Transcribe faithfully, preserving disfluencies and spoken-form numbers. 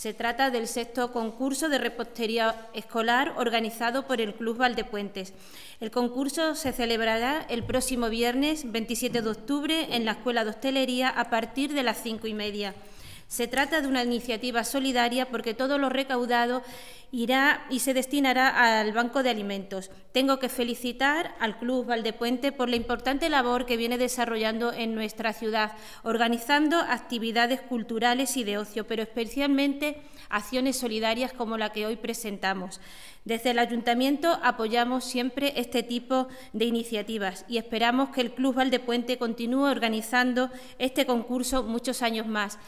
Se trata del sexto concurso de repostería escolar organizado por el Club Valdepuentes. El concurso se celebrará el próximo viernes veintisiete de octubre en la Escuela de Hostelería a partir de las cinco y media. Se trata de una iniciativa solidaria porque todo lo recaudado irá y se destinará al Banco de Alimentos. Tengo que felicitar al Club Valdepuente por la importante labor que viene desarrollando en nuestra ciudad, organizando actividades culturales y de ocio, pero especialmente acciones solidarias como la que hoy presentamos. Desde el Ayuntamiento apoyamos siempre este tipo de iniciativas y esperamos que el Club Valdepuente continúe organizando este concurso muchos años más.